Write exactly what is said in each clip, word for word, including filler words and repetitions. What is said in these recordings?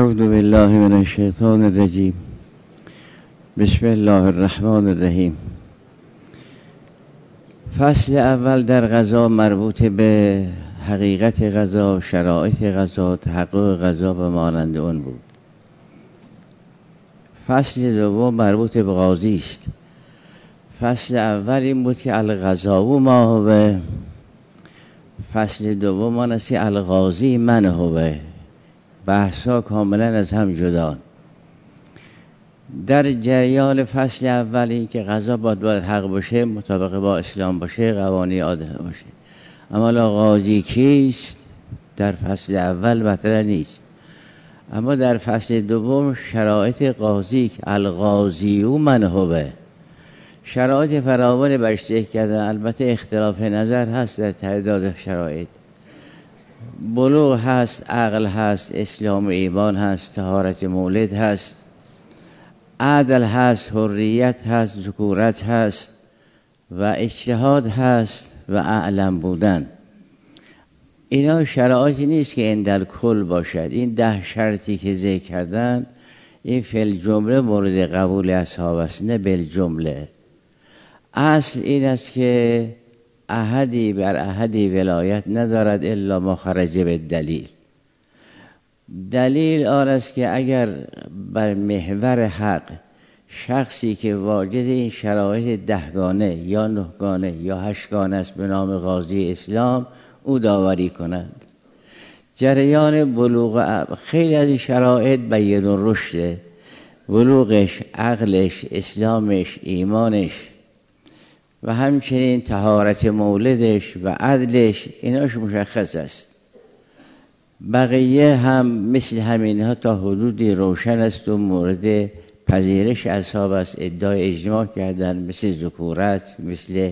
اعوذ بالله من الشیطان الرجیم. بسم الله الرحمن الرحیم. فصل اول در غذا مربوط به حقیقت غذا، شرایط غذا، تحقق غذا و مانند اون بود. فصل دوم مربوط به غازی است. فصل اول این بود که الغذا ما هو، فصل دوم آن است که الغازی من هو. بحثا کاملا از هم جدا. در جریان فصل اول این که غذا باید باید حق باشه، مطابق با اسلام باشه، قوانین عادل باشه. اما غازی کیست در فصل اول مطرح نیست. اما در فصل دوم شرایط غازی، الغازی من هو، شرایط فراوان برشته کردن. البته اختلاف نظر هست در تعداد شرایط. بلوغ هست، عقل هست، اسلام و ایمان هست، طهارت مولد هست، عدل هست، حریت هست، ذکورت هست و اجتهاد هست و اعلم بودن. اینا شرایطی نیست که این در کل باشد. این ده شرطی که ذکر کردن این فی الجمله مورد قبول اصحاب است، نه بالجمله. اصل این است که احدی بر احدی ولایت ندارد الا ما خرج به دلیل. دلیل آن است که اگر بر محور حق شخصی که واجد این شرایط دهگانه یا نهگانه یا هشتگانه است به نام قاضی اسلام، او داوری کند. جریان بلوغ خیلی از این شرایط بیان و رشد، بلوغش، عقلش، اسلامش، ایمانش و همچنین طهارت مولدش و عدلش، ایناش مشخص است. بقیه هم مثل همینها تا حدودی روشن است و مورد پذیرش اصحاب است. ادعای اجماع کردن، مثل ذکورت، مثل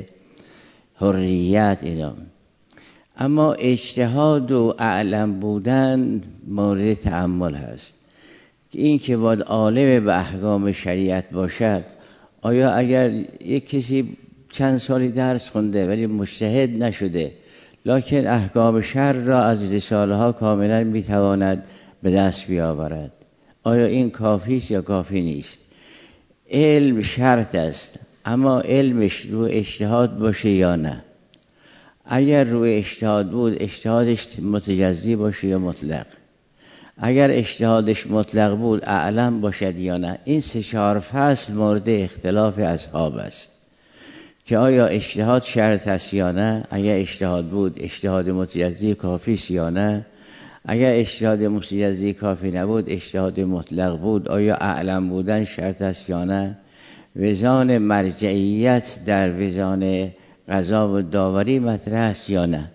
حریت اینا. اما اجتهاد و اعلم بودن مورد تأمل هست. این که باید عالم به احکام شریعت باشد. آیا اگر یک کسی چند سالی درس خونده ولی مجتهد نشده، لکن احکام شرع را از رساله ها کاملا میتواند به دست بیاورد، آیا این کافی است یا کافی نیست؟ علم شرط است، اما علمش رو اجتهاد باشه یا نه؟ اگر روی اجتهاد بود، اجتهادش متجزی باشه یا مطلق؟ اگر اجتهادش مطلق بود، اعلم باشد یا نه؟ این سه چهار فصل مورد اختلاف اصحاب است که آیا اجتهاد شرط است یا نه؟ اگر اجتهاد بود، اجتهاد متجزی کافی است یا نه؟ اگر اجتهاد متجزی کافی نبود، اجتهاد مطلق بود، آیا اعلم بودن شرط است یا نه؟ وزان مرجعیت در وزان قضا و داوری مطرح است یا نه؟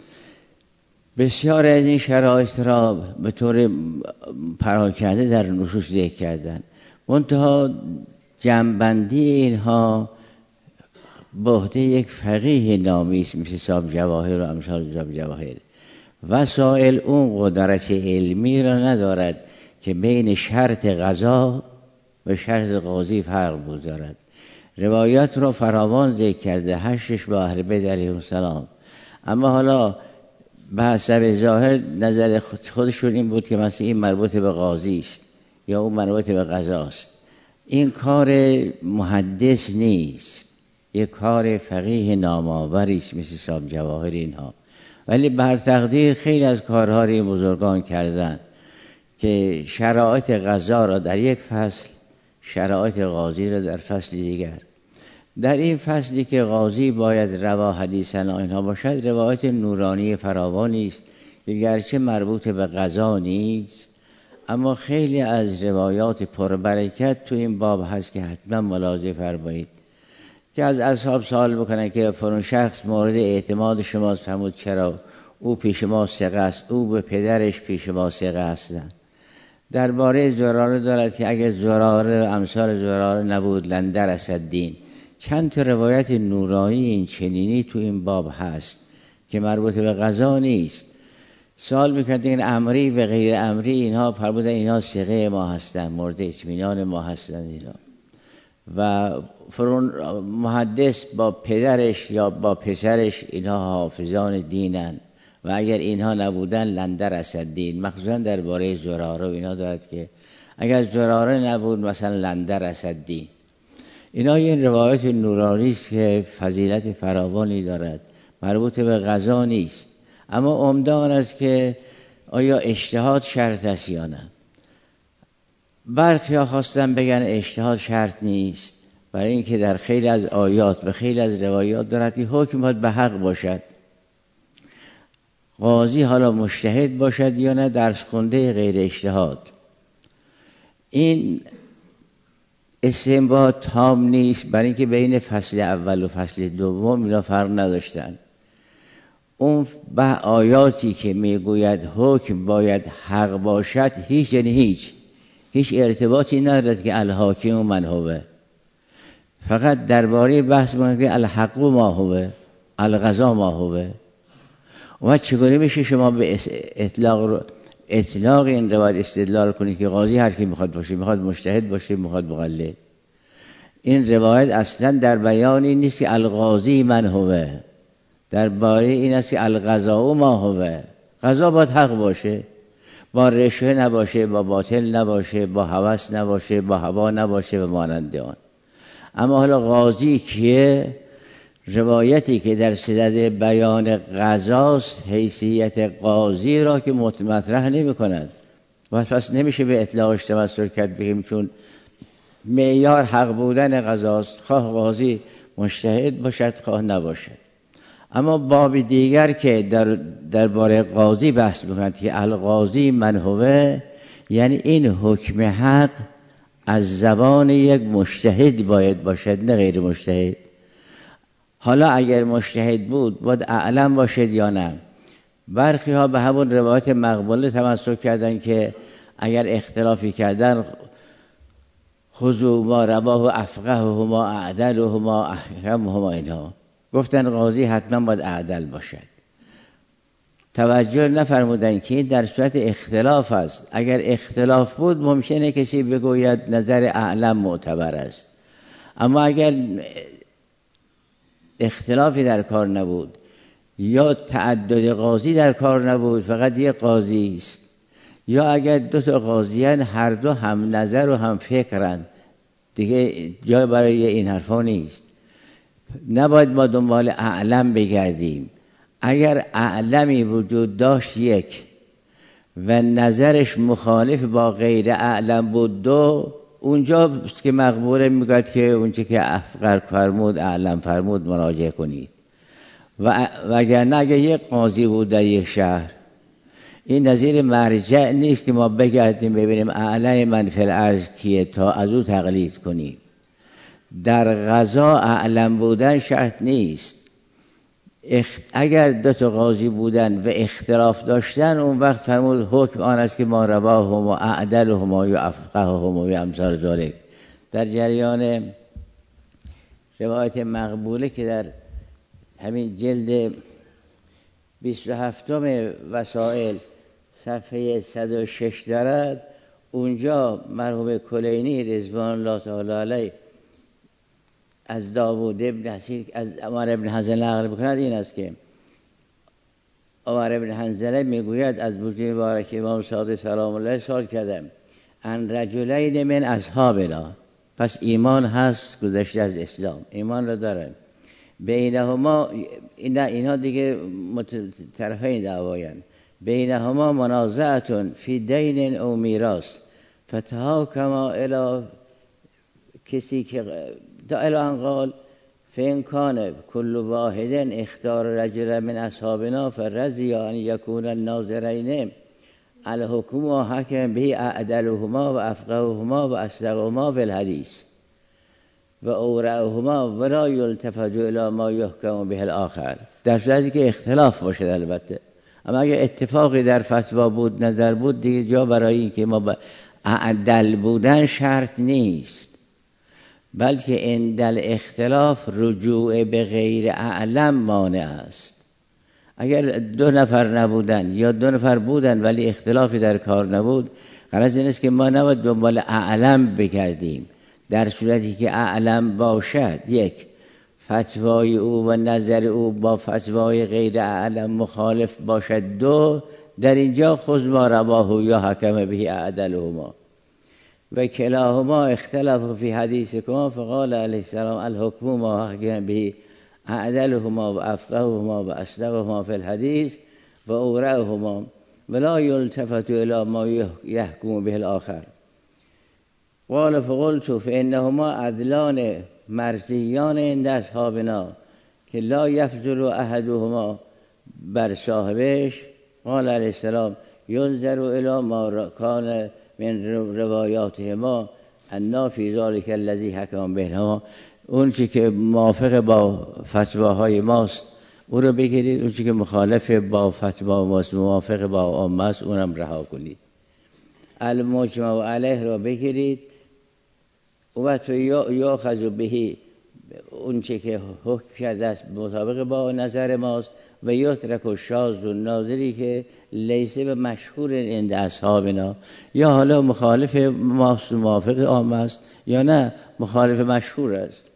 بسیار از این شرایط را به طور پراکنده در نصوص ذکر کردن. منتها جمع‌بندی اینها به عهده یک فقیه نامی است، مثل صاحب جواهر و امثال صاحب جواهر. وسائل اون قدرت علمی را ندارد که بین شرط قضا و شرط قاضی فرق بگذارد. روایات را فراوان ذکر کرده، هشتش با اهل بیت علیهم السلام. اما حالا به حسب ظاهر نظر خودشون این بود که مثلا این مربوط به قاضی است یا اون مربوط به قضا است. این کار محدث نیست، یک کار فقیه نامآوری است مثل صاحب جواهر اینها. ولی بر تقدیر خیلی از کارها را بزرگان کردن که شرایط قضا را در یک فصل، شرایط قاضی را در فصل دیگر. در این فصلی که قاضی باید روا حدیثن اینها باشد، روایت نورانی فراوانی است که گرچه مربوط به قضا نیست، اما خیلی از روایات پربرکت تو این باب هست که حتما ملاحظه فرمایید. که از اصحاب سوال بکنن که فلان شخص مورد اعتماد شماست، فرمود چرا؟ او پیش ما ثقه است، او به پدرش پیش ما ثقه هستند. درباره زراره دارد که اگر زراره امثال زراره نبود لندر اسدین. چند تا روایت نورانی این چنینی تو این باب هست که مربوط به قضا نیست. سوال میکنند این امری و غیر امری اینها فرمودن اینها ثقه ما هستند، مورد اطمینان ما هستند اینا. و فرون محدث با پدرش یا با پسرش اینها حافظان دینن و اگر اینها نبودن لندر اسدین، مخصوصا درباره زراره و اینا دارد که اگر زراره نبود مثلا لندر اسدین. اینا این روایت نورانی است که فضیلت فراوانی دارد، مربوط به غذا نیست، اما عمده آن است که آیا اجتهاد شرط است یا نه. برخی ها خواستن بگن اجتهاد شرط نیست، برای اینکه در خیلی از آیات و خیلی از روایات دارد که حکم باید به حق باشد. قاضی حالا مجتهد باشد یا نه درس خونده غیر اجتهاد، این استنباط تام نیست، برای اینکه بین فصل اول و فصل دوم اینا فرق نداشتن. اون به آیاتی که میگوید حکم باید حق باشد هیچ یعنی هیچ هیچ ارتباطی ندارد که الحاکم من هوه، فقط درباره بحث می‌کنه که الحق ما هوه، القضا ما هوه. و چگونه میشه شما به اطلاق اطلاق این روایت استدلال کنید که قاضی هر کی میخواد باشه، میخواد مجتهد باشه، میخواد مقلد؟ این روایت اصلا در بیانی نیست که القاضی من هوه، درباره این است که القضا ما هوه. قضا باید حق باشه، با رشوه نباشه، با باطل نباشه، با هوس نباشه، با هوا نباشه و مانند آن. اما حالا قاضی کیه؟ روایتی که در صدد بیان قضاست حیثیت قاضی را که مطرح نمی کند و پس نمیشه به اطلاقش تمسک کرد بگیم چون معیار حق بودن قضاست، خواه قاضی مجتهد باشد خواه نباشد. اما باب دیگر که در درباره قاضی بحث می‌کند که القاضی من هوه، یعنی این حکم حق از زبان یک مجتهد باید باشد نه غیر مجتهد. حالا اگر مجتهد بود باید اعلم باشد یا نه؟ برخی ها به همون روایت مقبوله تمسک کردن که اگر اختلافی کردن خذوا ما رواه افقههما اعدلهما احکمهما، اینها گفتن قاضی حتما باید اعدل باشد. توجه نفرمودن که در صورت اختلاف است. اگر اختلاف بود ممکنه کسی بگوید نظر اعلم معتبر است، اما اگر اختلافی در کار نبود یا تعدد قاضی در کار نبود، فقط یک قاضی است، یا اگر دو تا قاضیان هر دو هم نظر و هم فکرن، دیگه جای برای این حرفا نیست. نباید ما دنبال اعلم بگردیم. اگر اعلمی وجود داشت یک و نظرش مخالف با غیر اعلم بود دو، اونجا که مقبوله میگوید که اونچه که افقر فرمود اعلم فرمود مراجعه کنید. و وگرنه اگر یک قاضی بود در یک شهر، این نظیر مرجع نیست که ما بگردیم ببینیم اعلم من فی الارض کیه تا از او تقلید کنیم. در قضا اعلم بودن شرط نیست. اگر دو تا قاضی بودن و اختلاف داشتن، اون وقت فرمود حکم آن است که ما رواهم و اعدلهم و افقههم و امثال ذالک. در جریان روایت مقبوله که در همین جلد بیست و هفتم وسائل صفحه صد و شش دارد، اونجا مرحوم کلینی رضوان الله تعالی علیه از داوود ابن حسین از عمر ابن حنظله نقل می‌کند این است که عمر ابن حنظله میگوید از بوجه مبارک امام صادق سلام الله سوال کردم ان رجلین من اصحابنا، پس ایمان هست گذشته از اسلام، ایمان را دارن، بینهما اینا اینها دیگه طرفین دعواین، بینهما منازعه فی دین او میراث فتحاکما الی، کسی که تا الان قال فین کان کل واحد اختار رجل من اصحابنا فرضی ان یکون الناظرین الحکم و حکم به اعدلهما و افقههما و اصدقهما فی الحدیث و اورعهما ولا یلتفت الی ما یحکم به الاخر، در صورتی که اختلاف باشد البته. اما اگر اتفاقی در فتوا بود نظر بود دیگه جا برای این که ما با اعدل بودن شرط نیست، بلکه عندل اختلاف رجوع به غیر اعلم مانع است. اگر دو نفر نبودن یا دو نفر بودن ولی اختلافی در کار نبود، غرض این است که ما نباید دنبال اعلم بگردیم. در صورتی که اعلم باشد یک فتوای او و نظر او با فتوای غیر اعلم مخالف باشد دو، در اینجا خذ ما رواه یا حکم به اعدلهما و کلاهما اختلف فی حدیثکما فقال علیه السلام الحکم ما حکم به اعدلهما و افقههما و اصدقهما فی الحدیث و اورعهما ولا یلتفت الی ما یحکم به الاخر. قال فقلت فانهما عدلان مرضیان عند اصحابنا که لا یفضل احدهما بر صاحبش. قال علیه السلام ینظر الی ما کان من روایاتهما انا فی ذلک الذی حکم بینهما، اون چی که موافق با فتواهای ماست او رو بگیرید، اون چی که مخالف با فتوا ماست موافق با عامه است اونم رها کنید. المجمع علیه را بگیرید و تو یا خذو بهی، اون چی که حکم کرده است مطابق با نظر ماست و یترک الشاذ و ناظری که لیسه به مشهور عند اصحابنا، یا حالا مخالف ماست موافق عامه است یا نه مخالف مشهور است.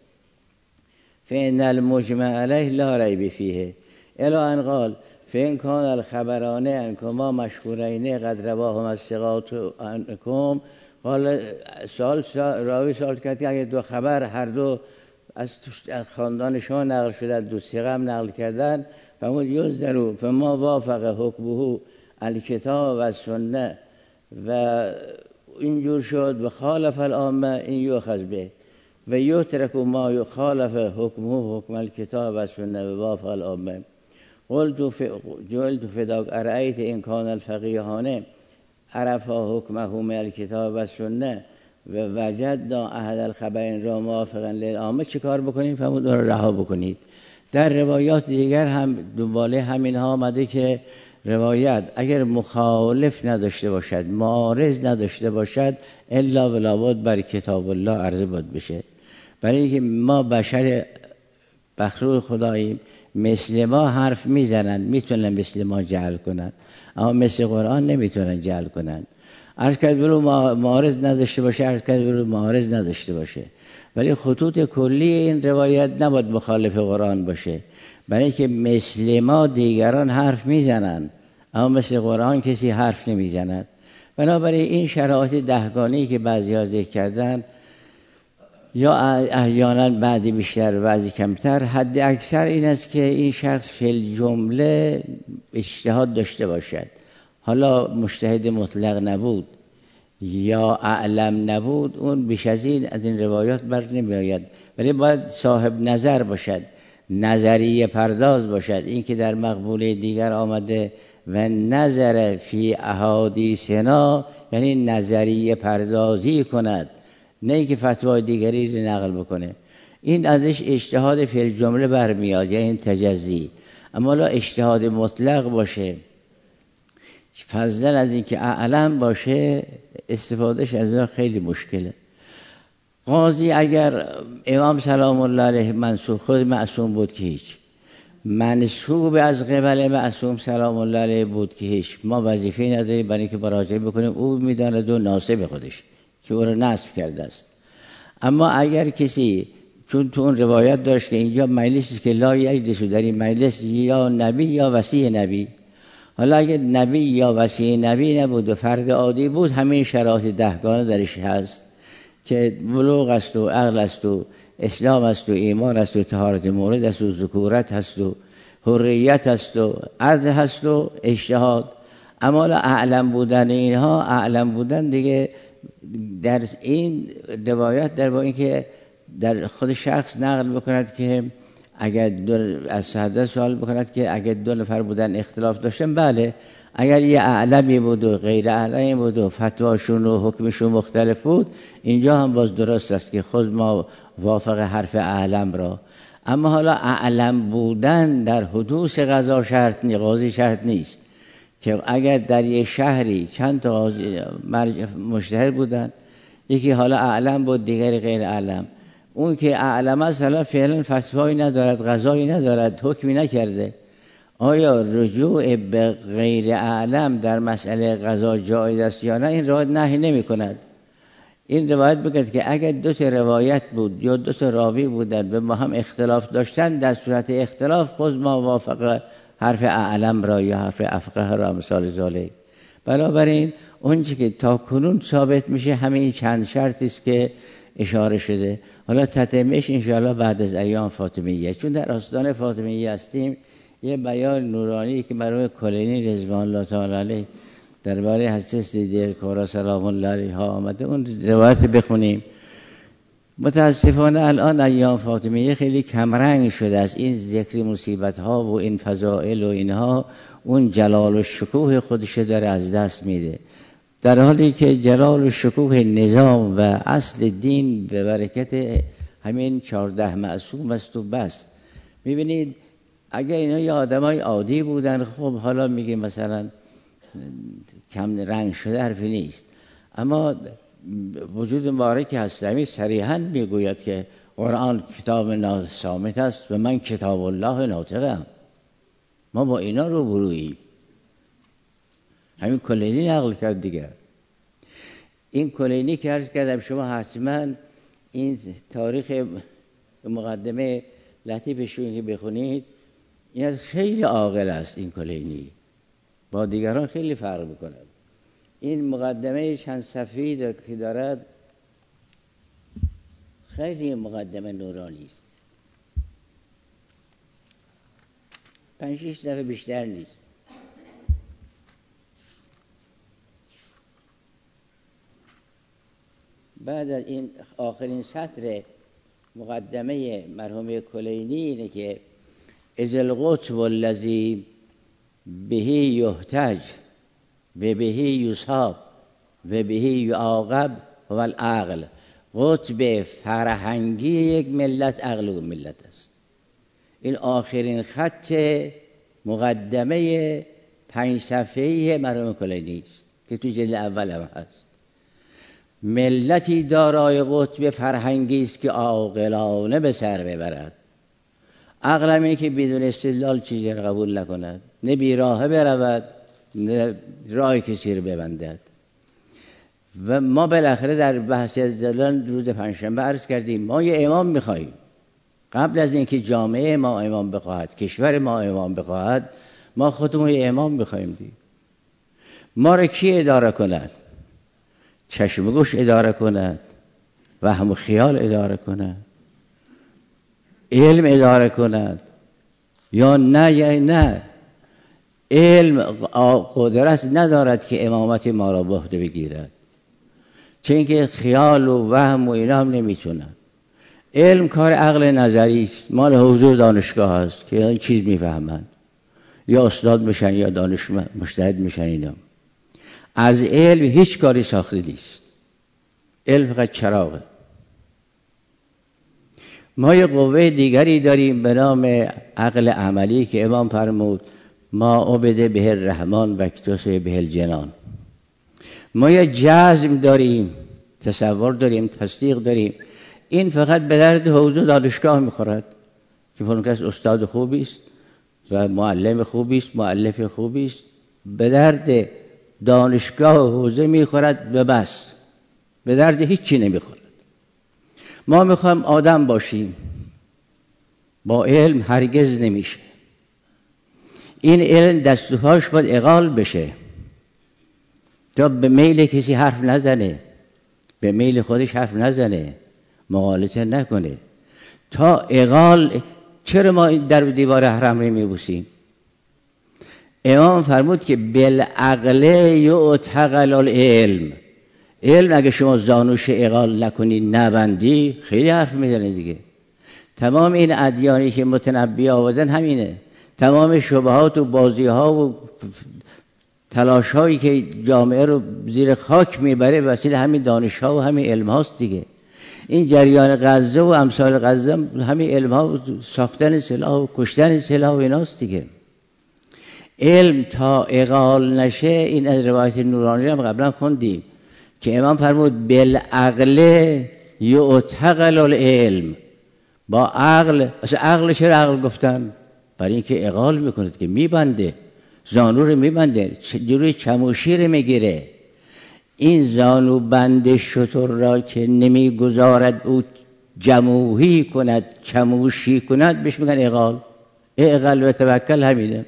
فإن المجمع علیه لا ریب فیه الی ان قال فإن کان الخبران عنکما مشهورین قد رواهما الثقات عنکم. قال سوال راوی سوال کرد که اگه دو خبر هر دو از خاندان شما نقل شدن، دو ثقه هم نقل کردن، فمود یذرو فما وافق حکمه الکتاب و سنه و اینجور شد و خالف العامه این یؤخذ به و یترک ما یخالف حکمه حکم الکتاب و سنه و وافق العامه. قلت جلت فداک ارأیت این کان الفقیهانه عرفا حکمه من الکتاب و سنه و وجدنا احد الخبرین را موافقا للعامه، چه کار بکنیم؟ فهمود را رها بکنید. در روایات دیگر هم دنباله همین ها آمده که روایت اگر مخالف نداشته باشد، معارض نداشته باشد، الا ولابد بر کتاب الله عرضه بود بشه. برای اینکه ما بشر مخلوق خداییم، مثل ما حرف میزنن، میتونن مثل ما جعل کنن، اما مثل قرآن نمیتونن جعل کنن. عرض کرد ولو معارض نداشته باشه، عرض کرد ولو معارض نداشته باشه، ولی خطوط کلی این روایت نباید مخالف قرآن باشه، برای اینکه مثل ما دیگران حرف میزنن اما مثل قرآن کسی حرف نمیزند. بنابراین این شرایط دهگانه‌ای که بعضی‌ها ذکر کردن، یا احیانا بعضی بیشتر بعضی کمتر، حد اکثر این است که این شخص فی الجمله اجتهاد داشته باشد. حالا مجتهد مطلق نبود یا اعلم نبود، اون بیش از این از این روایات بر نمی آید، ولی باید صاحب نظر باشد، نظریه پرداز باشد. این که در مقبوله دیگر آمده و نظر فی احادیثنا، یعنی نظریه پردازی کند، نه اینکه فتوای دیگری رو نقل بکنه. این ازش اجتهاد فی الجمله برمیاد، یعنی تجزی. اما لا اجتهاد مطلق باشه، فضلا از این که اعلم باشه، استفادهش از اون خیلی مشکله. قاضی اگر امام سلام الله علیه منسوخ خود معصوم بود که هیچ، منسوب از قبل معصوم سلام الله علیه بود که هیچ، ما وظیفه‌ای نداریم برای اینکه مراجعه بکنیم، او میداند و ناسب خودش که او را نسب کرده است. اما اگر کسی چون تو اون روایت داشت که اینجا مجلسی است که لا یجلس، در این مجلس یا نبی یا وصی نبی، حالا اگر نبی یا وصی نبی نبود و فرد عادی بود، همین شرایط دهگانه درش هست که بلوغ است و عقل است و اسلام است و ایمان است و طهارت مورد است و ذکورت هست و حریت است و عدل هست و اجتهاد. اما اعلم بودن اینها، اعلم بودن دیگه در این روایت در با اینکه در خود شخص نقل بکند که اگر دو از صحابه سوال بکند که اگر دو نفر بودن اختلاف داشتن، بله، اگر یه اعلمی بود و غیر اعلمی بود و فتواشون و حکمشون مختلف بود، اینجا هم باز درست است که خود ما وافق حرف اعلم را. اما حالا اعلم بودن در حدوث قضا شرط نیست، قاضی شرط نیست که اگر در یه شهری چند تا قاضی مجتهد بودن، یکی حالا اعلم بود دیگری غیر اعلم، اون که اعلم است حالا فعلا فتوایی ندارد، قضایی ندارد، حکمی نکرده، آیا رجوع به غیر اعلم در مسئله قضا جایز است یا نه؟ این روایت نهی نمی کند. این روایت بگید که اگر دو تا روایت بود یا دو تا راوی بودن و ما هم اختلاف داشتن، در صورت اختلاف خود ما وافق حرف اعلم را یا حرف افقه را مثال ذالک. بنابراین اون چی که تا کنون ثابت میشه همین چند شرطی است که اشاره شده. حالا تتمهش انشاءالله بعد از ایام فاطمیه، چون در آستان فاطمیه هستیم. یه بیان نورانی که مرحوم کلینی رضوان الله تعالی علیه درباره حضرت صدیقه کبری سلام الله علیها آمده، اون روایت بخونیم. متاسفانه الان ایام فاطمیه خیلی کمرنگ شده است. این ذکر مصیبت ها و این فضائل و اینها اون جلال و شکوه خودش داره از دست میده، در حالی که جلال و شکوه نظام و اصل دین به برکت همین چهارده معصوم است و بس. میبینید اگر اینا یه آدمای عادی بودن، خب حالا میگه مثلا کم رنگ شده حرفی نیست، اما وجود مبارک هستمی صریحاً میگوید که قرآن کتاب ناصامت است و من کتاب الله ناطقم. ما با اینا رو بروییم. همین کلینی نقل کرد دیگر. این کلینی که عرض کردم شما حتما این تاریخ مقدمه لطیفشون که بخونید، این خیلی عاقل است. این کلینی با دیگران خیلی فرق میکنه. این مقدمه چند صفحه‌ای که دارد خیلی مقدمه نورانی است، پنج شش صفحه بیشتر نیست. بعد از این آخرین سطر مقدمه مرحوم کلینی اینه که از القطب الذی بهی یحتج و بهی یصاب و بهی یعاقب و العقل. قطب فرهنگی یک ملت عقل و ملت است. این آخرین خط مقدمه پنج صفحه‌ای مرحوم کلینی است که تو جلد اول هم هست. ملتی دارای قطب فرهنگی است که عاقلانه به سر ببرد. عقل هم اینه که بدون استدلال چیزی را قبول نکند، نه بیراهه برود نه راه کسی رو ببندد. و ما بالاخره در بحث استدلال روز پنجشنبه عرض کردیم ما یه امام می‌خوایم. قبل از اینکه جامعه ما امام بخواهد، کشور ما امام بخواهد، ما خودمون یه امام می‌خوایم دیم. ما رو کی اداره کند؟ چشم و گوش اداره کند، وهم و خیال اداره کند، علم اداره کند، یا نه یا نه علم قدرت ندارد که امامت ما را به عهده بگیرد، چون اینکه خیال و وهم و اینا هم نمیتونن. علم کار عقل نظری است، مال حضور دانشگاه است که این چیز میفهمند، یا استاد میشن یا دانش مجتهد میشن. اینا از علم هیچ کاری ساخته نیست. علم فقط چراغه. ما یه قوه دیگری داریم به نام عقل عملی که امام فرمود ما عبد به الرحمن و اکتسب به الجنان. ما یه جزم داریم، تصور داریم، تصدیق داریم. این فقط به درد حوزه دانشگاه میخورد که فلان کس استاد خوبی است و معلم خوبی است، مؤلف خوبی است، به درد دانشگاه و حوزه میخورد و بس، به درد هیچی نمیخورد. ما میخوایم آدم باشیم، با علم هرگز نمیشه. این علم دستوهاش باید اقال بشه تا به میل کسی حرف نزنه، به میل خودش حرف نزنه، مغالطه نکنه. تا اقال. چرا ما در دیوار حرم رو میبوسیم؟ امام فرمود که بالعقل یعتقل العلم. علم اگه شما زانوش اقال نکنی، نبندی، خیلی حرف میزنه دیگه. تمام این ادیانی که متنبی آوردن همینه. تمام شبهات و بازی ها و تلاش هایی که جامعه رو زیر خاک میبره وسیله همین دانش ها و همین علم هاست دیگه. این جریان غزه و امثال غزه همین علم ها و ساختن سلاح و کشتن سلاح و ایناست دیگه. علم تا اقال نشه، این از روایت نورانی هم قبلا خوندیم که امام فرمود بالعقل یعتقل العلم. با عقل. اصلا عقل چرا عقل گفتن؟ برای اینکه اقال میکنه که میبنده، زانو رو میبنده، جلوی چموشی رو میگیره. این زانو بند شتر را که نمیگذارد او جموهی کند چموشی کند بهش میگن اغال. اغل و توکل همینه.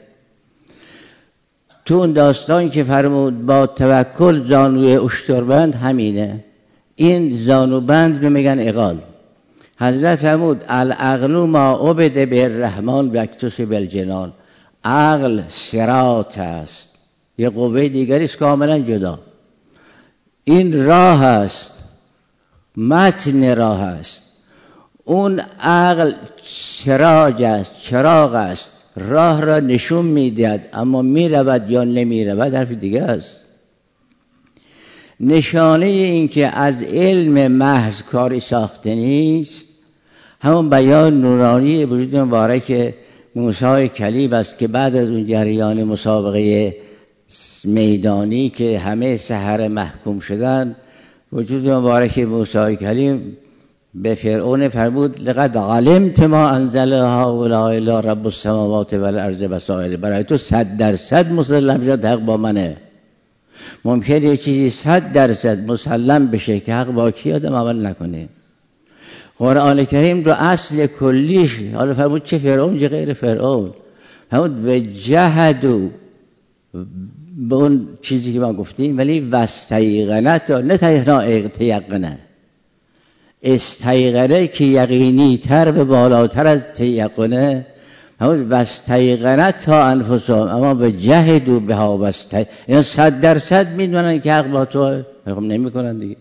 تو اون داستان که فرمود با توکل زانوی اشتربند همینه. این زانوبند رو میگن اغال. حضرت فرمود العقل ما عبد بالرحمن وکتس بالجنان. عقل صراط است، یه قوه دیگری است کاملا جدا. این راه است، متن راه است. اون عقل سراج است، چراغ است، راه را نشون میدهد، اما میرود یا نمیرود حرف دیگه است. نشانه این که از علم محض کاری ساخته نیست همون بیان نورانی وجود مبارک موسی کلیم است که بعد از اون جریان مسابقه میدانی که همه سحر محکوم شدن، وجود مبارک موسی کلیم به فرعون فرمود لقد علمت ما انزل هؤلاء الا رب السماوات والارض بصائر. برای تو صد درصد مسلم شد حق با منه. ممکنه یه چیزی صد درصد مسلم بشه که حق با کی آدم عمل نکنه. قرآن کریم رو اصل کلیش، حالا فرمود چه فرعون چه غیر فرعون، فرمود به جهدو به اون چیزی که ما گفتیم، ولی واستیقنت نه تنها تیقنه، استیقنه که یقینی تر به بالاتر از تیقنه، همون واستیقنت تا انفسهم، اما به جهدو بها واستیقنت، این صد درصد میدونن که حق با تو هم نمی کنن دیگه.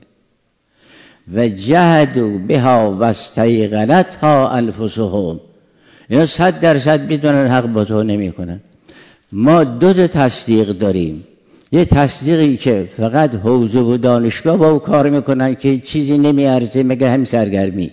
و جهدو بها واستیقنت ها انفسهم، این صد درصد میدونن حق با تو نمی کنن. ما دو تا تصدیق داریم. یه تصدیقی که فقط حوزه و دانشگاه با او کار میکنن که چیزی نمیارزه مگر همین سرگرمی.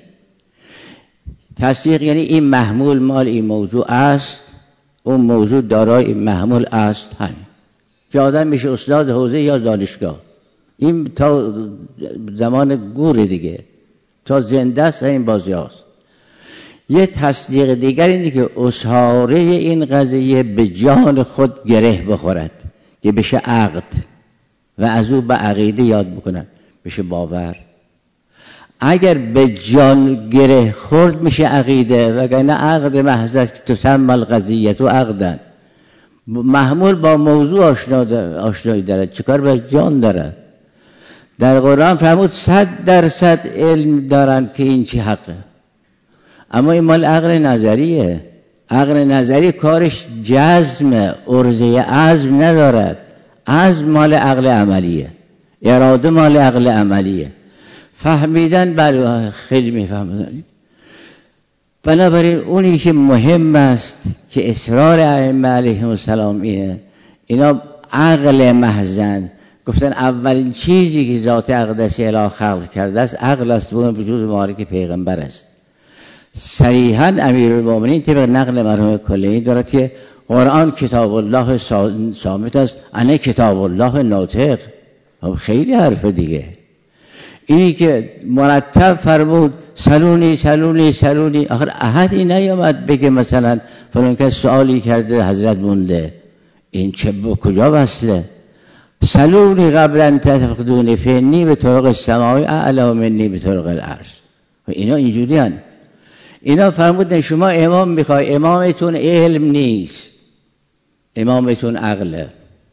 تصدیق یعنی این محمول مال این موضوع است، اون موضوع دارای این محمول است، همین که آدم میشه استاد حوزه یا دانشگاه. این تا زمان گور دیگه، تا زنده است این بازی هاست. یه تصدیق دیگر اینه که اساره این قضیه به جان خود گره بخورد که بشه عقد و از او به عقیده یاد بکنن، بشه باور. اگر به جان گره خورد میشه عقیده، وگرنه عقد محض است که تسمى القضیه تو عقدن. محمول با موضوع آشنایی دارد، چیکار به جان دارد. در قرآن فرمود صد درصد علم دارن که این چی حقه، اما این مال عقل نظریه. عقل نظری کارش جزم، ارزه عزم ندارد. عزم مال عقل عملیه، اراده مال عقل عملیه. فهمیدن بله خیلی میفهمدن. بنابراین اونی که مهم است که اصرار ائمه علیهم السلام اینه، اینا عقل محضن. گفتن اولین چیزی که ذات اقدس اله خلق کرده است عقل است و وجود مبارک پیغمبر است. صریحاً امیرالمومنین طبق نقل مرحوم کلینی دارد که قرآن کتاب الله صامت است، انا کتاب الله ناطق. خیلی حرف دیگه. اینی که مرتب فرمود سلونی سلونی سلونی، آخر احدی نیامد بگه مثلا فلان کس سوالی کرده حضرت مونده، این چه کجا وصله؟ سلونی قبل ان تفقدونی فینی به طرق السماوی اعلی منی به طرق العرش. اینا اینجوری هن. اینا فرمودن شما امام میخوای، امامتون علم نیست، امامتون عقله.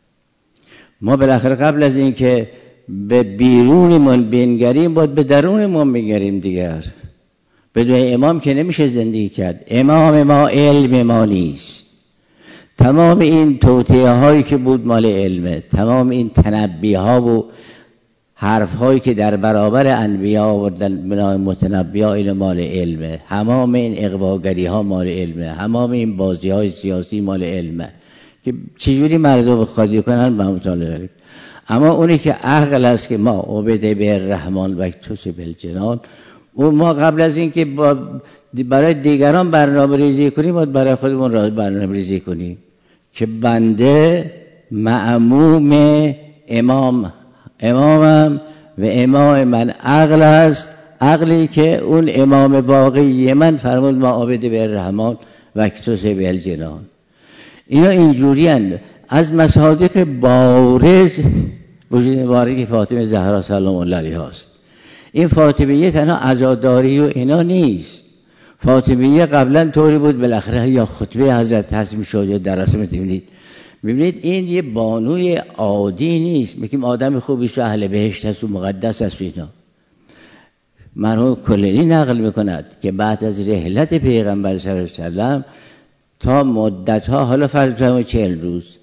ما بالاخره قبل از این که به بیرونمون بنگریم باید به درونمون بنگریم دیگر. بدون امام که نمیشه زندگی کرد. امام ما علم ما نیست. تمام این توطئه هایی که بود مال علمه، تمام این تنبیه ها و حرف هایی که در برابر انبیا آوردن بنای متنبیا این مال علمه، تمام این اغواگری ها مال علمه، تمام این بازی های سیاسی مال علمه که چجوری مردم خواهی کنن به مطالعه بریم. اما اونی که عقل است که ما عبد بالرحمن وکتس بالجنان، اون ما قبل از این که با برای دیگران برنامه ریزی کنیم باید برای خودمون برنامه ریزی کنیم که بنده معموم امام امامم و امام من عقل است، عقلی که اون امام باقی من فرمود ما عبد بالرحمن وکتس بالجنان. اینا اینجوری هستند. از مصادیق بارز وجود مبارک فاطمه زهرا سلام الله علیها است. این فاطمیه تنها عزاداری و اینا نیست. فاطمیه قبلا طوری بود، بالاخره یا خطبه حضرت هست میشد یا در رسم میبینید میبینید این یه بانوی عادی نیست. میگیم آدم خوبی است و اهل بهشت است و مقدس است و اینا. مرحوم کلینی نقل میکند که بعد از رحلت پیغمبر صلی الله علیه و سلم تا مدت ها، حالا فرض کنید چهل روز،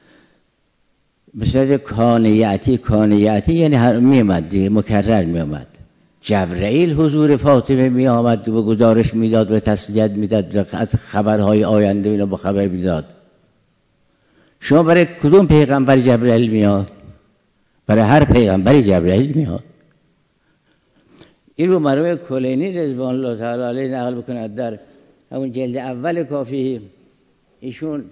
مثل کانیاتی کانیاتی یعنی هر میامد دیگه، مکرر میامد. جبرئیل حضور فاطمه میامد و گزارش میداد و تسلیت میداد و از خبرهای آینده اینا با خبر میداد. شما برای کدوم پیغمبر جبرئیل میاد؟ برای هر پیغمبری جبرئیل میاد. این رو مرحوم کلینی رضوان الله تعالی علیه نقل بکند در همون جلد اول کافی. ایشون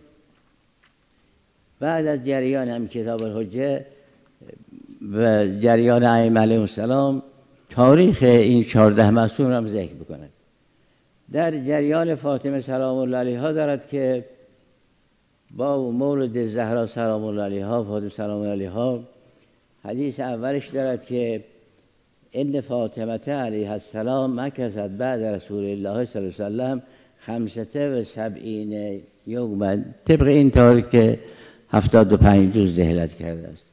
بعد از جریان هم کتاب الحجه و جریان ائمه علیهم السلام تاریخ این چهارده معصوم را ذکر بکند. در جریان فاطمه سلام الله علیها دارد که با مولد زهرا سلام الله علیها، فاطمه سلام الله علیها، حدیث اولش دارد که ان فاطمه علیها السلام مکثت بعد رسول الله صلی الله علیه و سلم خمسة و سبعین یوما، طبق این تاریخ که هفتاد و پنج روز رحلت کرده است.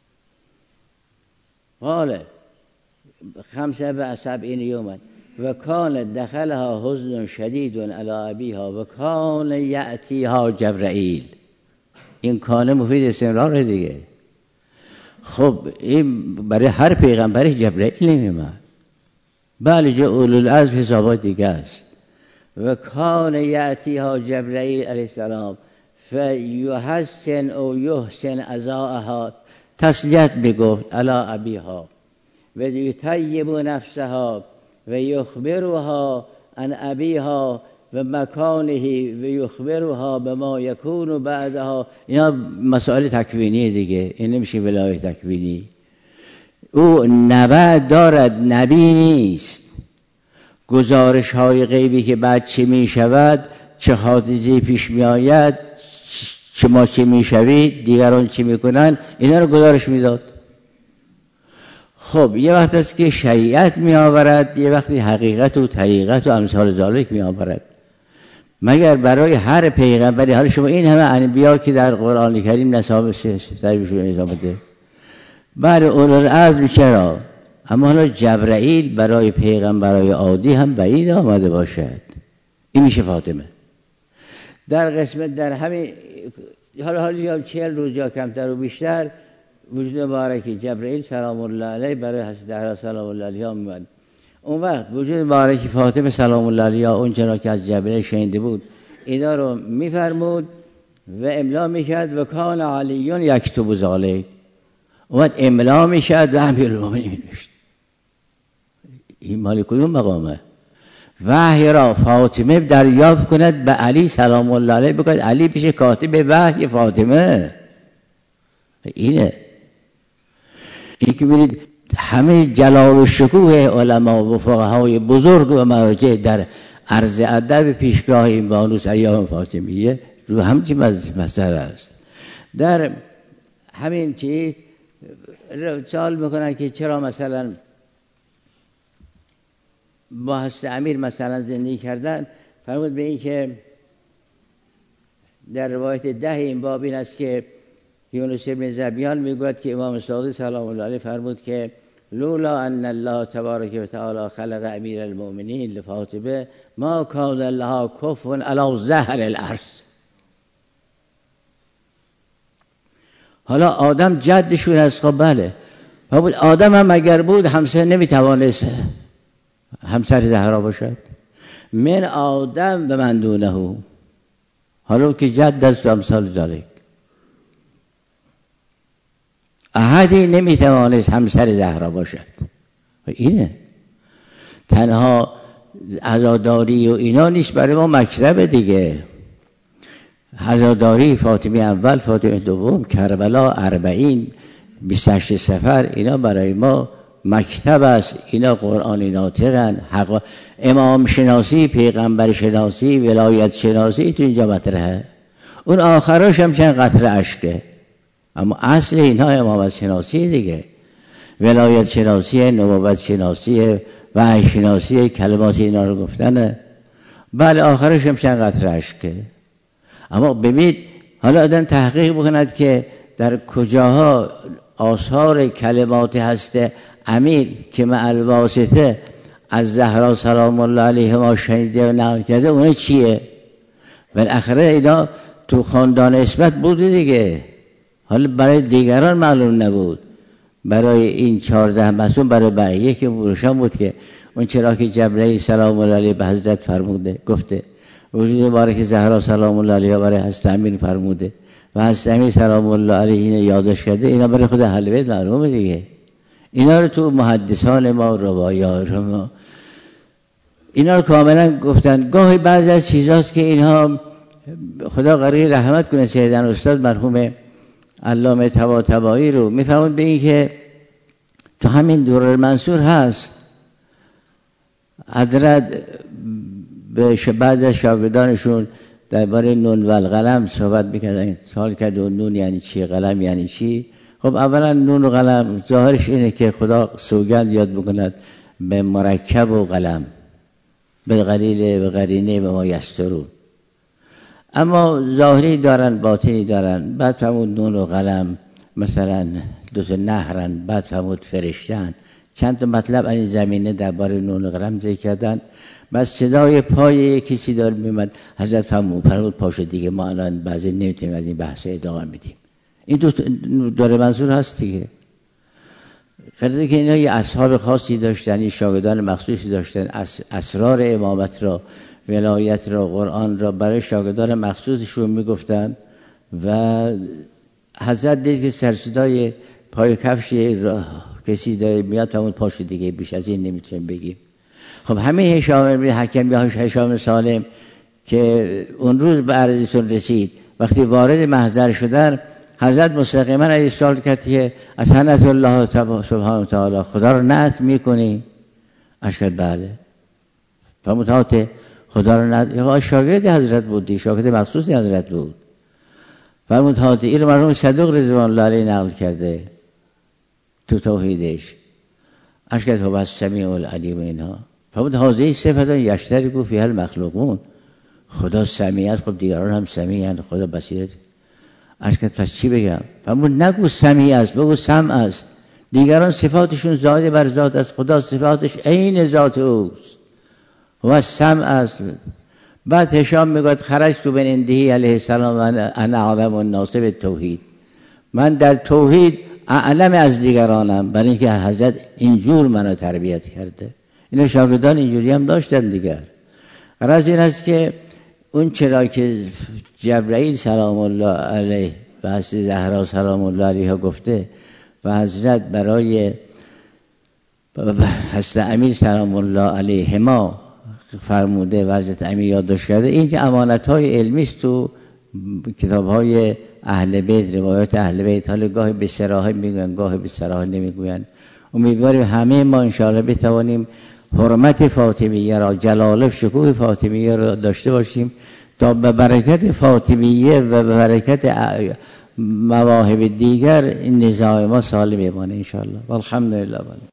قال خمسة و سبعین یوما و کان دخلها حزن شدید علی ابیها و کان یأتیها جبرئیل. این کان مفید استمرار دیگه. خب این برای هر پیغمبری جبرئیل نمیاد. بله جا اولو العزم حسابات دیگه است. و کان یأتیها جبرئیل علیه السلام فیحسن او یحسن عزاءها، تسلیت بگفت علی ابیها و یطیب نفسها و یخبرها عن ابیها و مکانه و یخبرها بما یکون بعدها. اینا مسائل تکوینی دیگه، این نمیشه ولایت تکوینی. او نبع دارد، نبی نیست. گزارش های غیبی که بعد چه می شود، چه حادثه پیش می آید، شما چه می شوید، دیگران چه می کنن، اینا رو گزارش می داد. خب یه وقت است که شریعت می آورد، یه وقتی حقیقت و طریقت و امثال ذالک می آورد. مگر برای هر پیغمبری، حالا شما این همه انبیا که در قرآن کریم نصاب سربشون نظام بده، برای اولوالعزم چرا؟ اما حالا جبرئیل برای پیغمبرای عادی هم بعید آمده باشد. این میشه فاطمه. در قسمت در همین حالا حالا یا چهل روز یا کمتر و بیشتر وجود مبارکی جبرئیل سلام الله علیه برای حضرت زهرا سلام الله علیها میاد. اون وقت وجود مبارکی فاطمه سلام الله علیها اون چرا که از جبرئیل شنیده بود اینا رو میفرمود و املا میکرد و کان علیون یکتب ذالک. اون وقت املا میکرد و امیرالمومنین مینوشت. این مال کدوم مقامه؟ وحی را فاطمه دریافت کند به علی سلام الله علیه بکند، علی پیش کاتب وحی فاطمه. اینه این که ببینید همه جلال و شکوه علما و فقهای بزرگ و مراجع در عرض ادب پیشگاه این بانوس ایام فاطمیه رو همچین مسئله است. در همین چیز سوال میکنن که چرا مثلا با حضرت امیر مثلا زندگی کردن. فرمود به این که در روایت ده این باب این است که یونس ابن زبیان میگوید که امام صادق سلام الله علیه فرمود که لولا ان الله تبارک و تعالی خلق امیر المؤمنین لفاطمه ما کان لها کفوا علی ظهر الارض. حالا آدم جدشون است. خب بله فرمود آدم هم اگر بود همسر نمیتوانست همسر زهرا باشد. من آدم و من دونه، حالا که جد است و امثال ذالک، احدی نمیتوانست همسر زهرا باشد. و اینه تنها عزاداری و اینا نیست، برای ما مکتب دیگه. عزاداری فاطمه اول، فاطمه دوم، کربلا، اربعین، بیست و هشت سفر، اینا برای ما مکتب است. اینا قرآن ناطقن. حق امام شناسی، پیغمبر شناسی، ولایت شناسی تو اینجا مطرحه. اون آخراش هم چند قطره اشکه. اما اصل اینها امامت شناسی دیگه، ولایت شناسی، نبوت شناسی، وحی شناسی، کلمات اینا رو گفتنه. بله آخرش هم چند قطره اشکه. اما ببینید حالا آدم تحقیق بکند که در کجاها آثار کلمات هست امیر که مع الواسطه از زهرا سلام الله علیها ما شنیده و نقل کرده، اونه چیه؟ بالاخره اینا تو خاندان اسمت بوده دیگه، حالا برای دیگران معلوم نبود، برای این چهارده مسئول برای بقیه که بروشان بود که اون چرا که جبرئیل سلام الله علیه به حضرت فرموده گفته، وجود مبارک زهرا سلام الله علیها برای حضرت امیر فرموده و حضرت امیر سلام الله علیه اینو یادش کرده، اینا برای خود اهل بیت معلومه دیگه. اینا رو تو محدثان ما، روایات ما اینا رو کاملا گفتن. گاهی بعضی از چیزاست که اینها خدا قرار رحمت کنه سیدن استاد مرحوم علامه طباطبایی رو میفهمون به این که تو همین دوره منصور هست حضرت به بعض از شاگردانشون درباره نون و القلم صحبت میکردن. سوال کرد نون یعنی چی، قلم یعنی چی؟ خب اولا نون و قلم ظاهرش اینه که خدا سوگند یاد بکند به مرکب و قلم، به قلیل به قرینه به ما یسترون، اما ظاهری دارن باطنی دارن. بعد فهمود نون و قلم مثلا دو تا نهرن، بعد فهمود فرشتن، چند تا مطلب این زمینه درباره نون و قلم ذکر کردن. بعد صدای پای کسی داره میمد، حضرت فرمود فرمود پاشو دیگه، ما الان بعضی نمیتونیم از این بحث ادامه بدیم. این دو دوره منظور هست دیگه. خیلی که اینا یه اصحاب خاصی داشتن، این شاگردان مخصوصی داشتن، اسرار امامت را، ولایت را، قرآن را برای شاگردان مخصوصشون میگفتن و حضرت دید که سرصدای پای کفش کسی داره میاد همون پاشو دیگه، بیش از این نمیتونیم بگیم. خب همه هشام بن حکم یا هشام سالم که اون روز به عرضتون رسید، وقتی وارد محضر شدن حضرت مستقیما از سوال کرد که از حنت الله سبحانه و تعالی خدا رو نعت میکنی؟ اشکد بله. فرمود خدا رو نعت، یا شاگرد حضرت بودی، شاگرد مخصوص حضرت بود. فرمود هاته این مرحوم صدوق رضوان الله علیه نقل کرده تو توحیدش، اشکد هو السمیع العلیم اینها. فرمود هذه صفت یشترک فیها المخلوقون، خدا سمیع است، خب دیگران هم سمیع اند، خدا بصیرت. اشکد پس چی بگم؟ فرمود نگو سمیع است، بگو سمع است. دیگران صفاتشون زاده بر ذات است، خدا صفاتش عین ذات اوست و سمع است. بعد هشام میگه خرجت بن اندهی علیه السلام انا اعلم الناس بالتوحید، من در توحید اعلم از دیگرانم، برای اینکه حضرت اینجور منو تربیت کرده. این شاگردان اینجوری هم داشتن دیگر. غرض این است که اون چرا که جبرئیل سلام الله علیه و حضرت زهرا سلام الله علیها گفته و حضرت برای حضرت امیر سلام الله علیه ما فرموده و حضرت امیر یادداشت کرده، این که امانت‌های علمی است تو کتاب‌های اهل بیت، روایات اهل بیت. حالا گاهی به صراحت میگن، گاهی به صراحت نمیگوین. امیدواریم همه ما انشاءالله بتوانیم حرمت فاطمیه را، جلال شکوه فاطمیه را داشته باشیم تا به برکت فاطمیه و به برکت مواهب دیگر این نظام ما سالم بمانه انشاءالله. والحمدلله.